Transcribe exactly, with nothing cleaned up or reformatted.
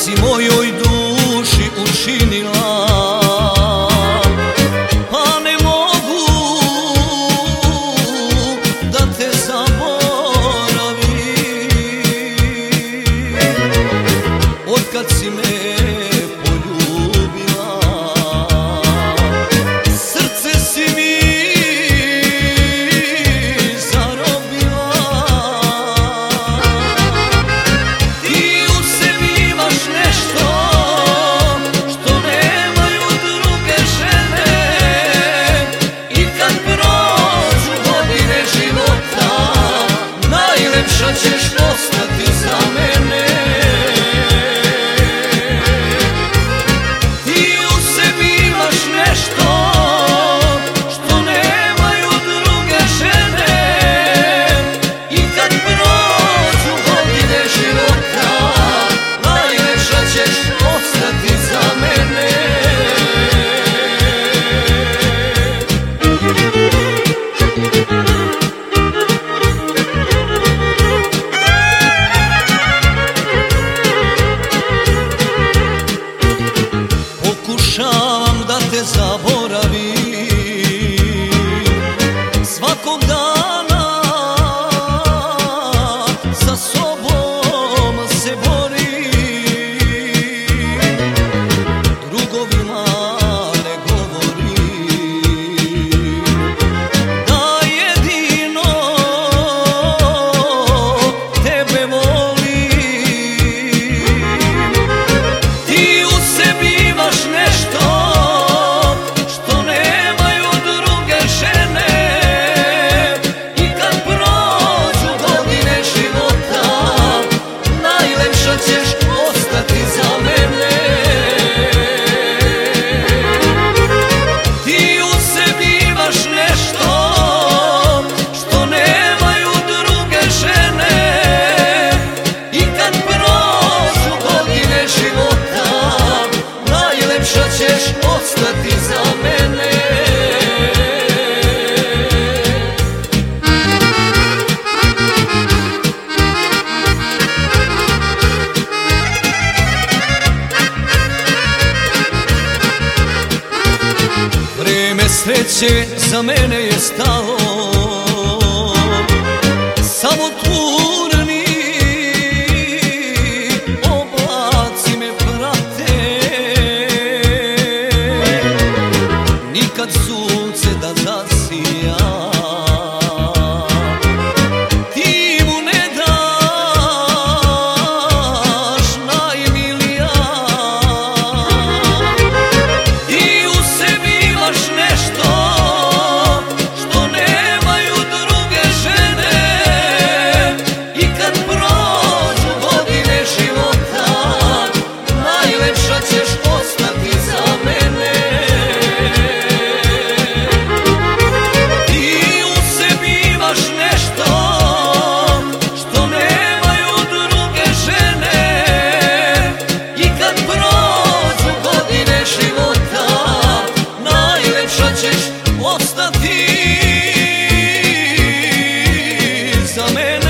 si mojoj duši učinila, pa ne mogu da te zaboravim. Otkad si me poljubila, srce si mi zarobila. Ti u sebi imaš nešto što nemaju druge žene, i kad prođu godine života, najlepša ćeš ostati za mene. Ti u sebi imaš nešto što nemaju druge žene, i kad prođu godine života, najlepša ćeš ostati za mene. Pokušavam da te zaboravim, svakog dana sa sobom se borim. Drugovima ne govorim da jedino tebe volim. Ti u sebi imaš nešto što nemaju druge žene, i kad prođu godine života, najlepša ćeš ostati za mene. Ti u sebi imaš nešto što nemaju druge žene, i kad prođu godine života, najlepša ćeš ostati za mene. Vreme sreće za mene je stalo, samo tmurni oblaci me prate. Nikad sunce da zasija, ti mu ne daš najmilija. Ti u sebi imaš nešto što nemaju druge žene, i kad prođu godine života, najlepša ćeš ostati za mene. Ti u sebi imaš nešto što nemaju druge žene, i kad prođu godine života, najlepša ćeš ostati za mene.